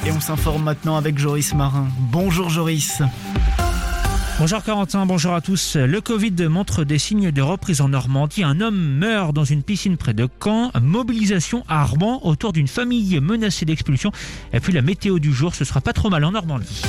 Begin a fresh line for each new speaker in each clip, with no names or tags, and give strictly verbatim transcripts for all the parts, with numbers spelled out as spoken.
Et on s'informe maintenant avec Joris Marin. Bonjour Joris.
Bonjour Corentin, bonjour à tous. Le Covid montre des signes de reprise en Normandie. Un homme meurt dans une piscine près de Caen. Mobilisation à Armand autour d'une famille menacée d'expulsion. Et puis la météo du jour, ce sera pas trop mal en Normandie.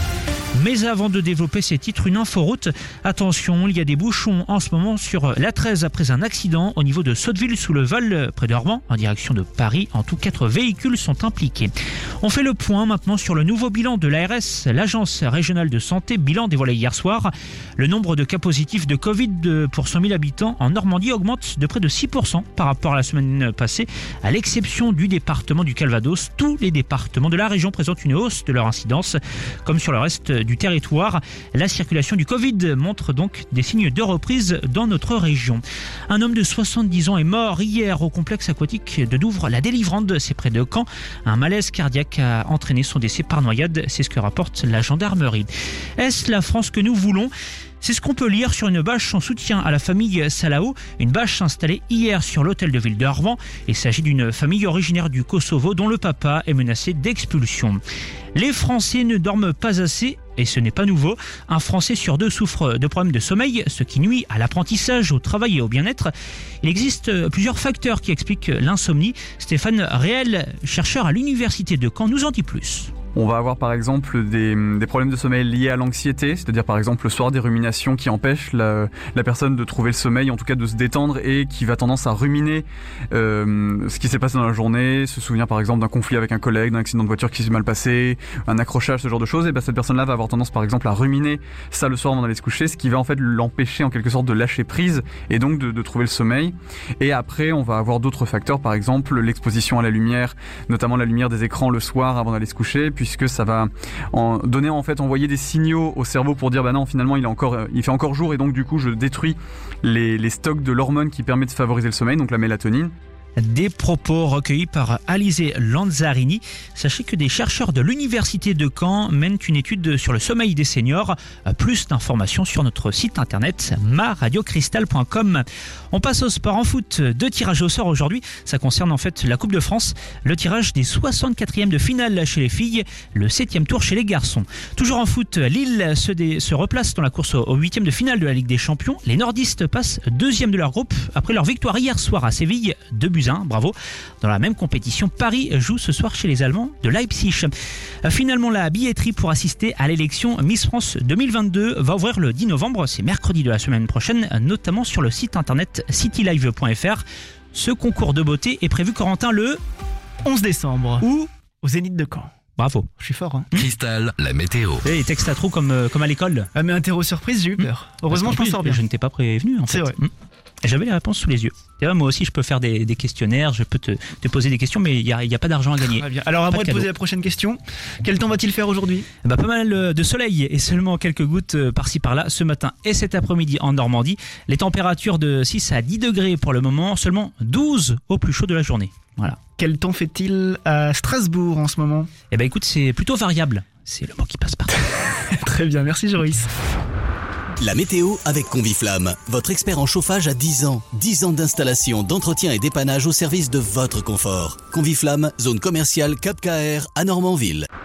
Mais avant de développer ces titres, une inforoute. Attention, il y a des bouchons en ce moment sur l'A treize après un accident au niveau de Sotteville sous le Val, près de Armand, en direction de Paris. En tout, quatre véhicules sont impliqués. On fait le point maintenant sur le nouveau bilan de l'A R S, l'Agence régionale de santé, bilan dévoilé hier soir. Le nombre de cas positifs de Covid pour cent mille habitants en Normandie augmente de près de six pour cent par rapport à la semaine passée. À l'exception du département du Calvados, tous les départements de la région présentent une hausse de leur incidence, comme sur le reste du territoire. La circulation du Covid montre donc des signes de reprise dans notre région. Un homme de soixante-dix ans est mort hier au complexe aquatique de Douvres, la Délivrande, c'est près de Caen. Un malaise cardiaque a entraîné son décès par noyade, c'est ce que rapporte la gendarmerie. Est-ce la France que nous voulons ? C'est ce qu'on peut lire sur une bâche en soutien à la famille Salaho, une bâche installée hier sur l'hôtel de ville de Arvan. Il s'agit d'une famille originaire du Kosovo dont le papa est menacé d'expulsion. Les Français ne dorment pas assez. Et ce n'est pas nouveau. Un Français sur deux souffre de problèmes de sommeil, ce qui nuit à l'apprentissage, au travail et au bien-être. Il existe plusieurs facteurs qui expliquent l'insomnie. Stéphane Réel, chercheur à l'université de Caen, nous en dit plus.
On va avoir par exemple des, des problèmes de sommeil liés à l'anxiété, c'est-à-dire par exemple le soir des ruminations qui empêchent la, la personne de trouver le sommeil, en tout cas de se détendre, et qui va tendance à ruminer euh, ce qui s'est passé dans la journée, se souvenir par exemple d'un conflit avec un collègue, d'un accident de voiture qui s'est mal passé, un accrochage, ce genre de choses. Et ben cette personne-là va avoir tendance par exemple à ruminer ça le soir avant d'aller se coucher, ce qui va en fait l'empêcher en quelque sorte de lâcher prise et donc de, de trouver le sommeil. Et après on va avoir d'autres facteurs, par exemple l'exposition à la lumière, notamment la lumière des écrans le soir avant d'aller se coucher, puisque ça va en donner en fait envoyer des signaux au cerveau pour dire bah non, finalement il est encore il fait encore jour et donc du coup je détruis les, les stocks de l'hormone qui permet de favoriser le sommeil, donc la mélatonine.
Des propos recueillis par Alizé Lanzarini. Sachez que des chercheurs de l'université de Caen mènent une étude sur le sommeil des seniors. Plus d'informations sur notre site internet ma radio cristal point com. On passe au sport en foot. Deux tirages au sort aujourd'hui. Ça concerne en fait la Coupe de France. Le tirage des soixante-quatrièmes de finale chez les filles, le septième tour chez les garçons. Toujours en foot, Lille se, dé- se replace dans la course au huitième de finale de la Ligue des Champions. Les nordistes passent deuxième de leur groupe après leur victoire hier soir à Séville, deux buts à un. Bravo. Dans la même compétition, Paris joue ce soir chez les Allemands de Leipzig. Finalement, la billetterie pour assister à l'élection Miss France deux mille vingt-deux va ouvrir le dix novembre. C'est mercredi de la semaine prochaine, notamment sur le site internet citylive point f r. Ce concours de beauté est prévu, Corentin, le
onze décembre.
Où ?
Au Zénith de Caen.
Bravo.
Je suis fort, hein.
Cristal, la météo.
Et les textes à trous comme, euh, comme à l'école.
Ah mais interro surprise, j'ai eu peur. Mmh. Heureusement, je m'en sors bien.
Je ne t'ai pas prévenu, en fait.
C'est vrai.
Mmh. J'avais les réponses sous les yeux. Et là, moi aussi, je peux faire des, des questionnaires, je peux te, te poser des questions, mais il n'y a, y a pas d'argent à gagner.
Très bien. Alors, à moi de, de poser la prochaine question. Quel temps va-t-il faire aujourd'hui ?
Bah, pas mal de soleil et seulement quelques gouttes par-ci par-là ce matin et cet après-midi en Normandie. Les températures de six à dix degrés pour le moment, seulement douze au plus chaud de la journée. Voilà.
Quel temps fait-il à Strasbourg en ce moment ?
Eh ben écoute, c'est plutôt variable. C'est le mot qui passe partout.
Très bien, merci Joris.
La météo avec Conviflamme, votre expert en chauffage à dix ans. dix ans d'installation, d'entretien et dépannage au service de votre confort. Conviflamme, zone commerciale Cap K R à Normanville.